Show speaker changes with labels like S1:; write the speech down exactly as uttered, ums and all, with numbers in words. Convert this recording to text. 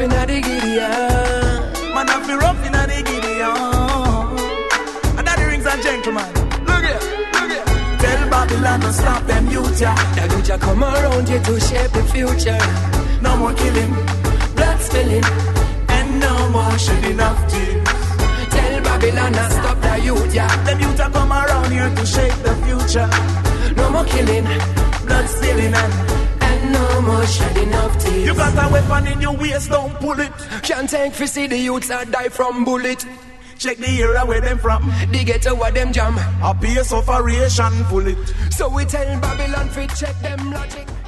S1: inna the Gideon.
S2: Man, I feel rough inna the Gideon. And that the rings and gentlemen. Look here, look here. Tell Babylon to stop them youth, yeah.
S1: The youth come around here to shape the future.
S2: No more killing,
S1: Blood spilling,
S2: and no more shedding of tears.
S1: tell Babylon to stop the youth, yeah.
S2: Them youth are come around here to shape the future.
S1: No more killing,
S2: Blood spilling and
S1: and no more shedding of tears.
S2: you got a weapon in your waist, don't pull it.
S1: Can't take for see the youths that die from bullet.
S2: Check the area where them from.
S1: They get over them jam.
S2: A piece of operation, pull it.
S1: So we tell Babylon fi check them logic.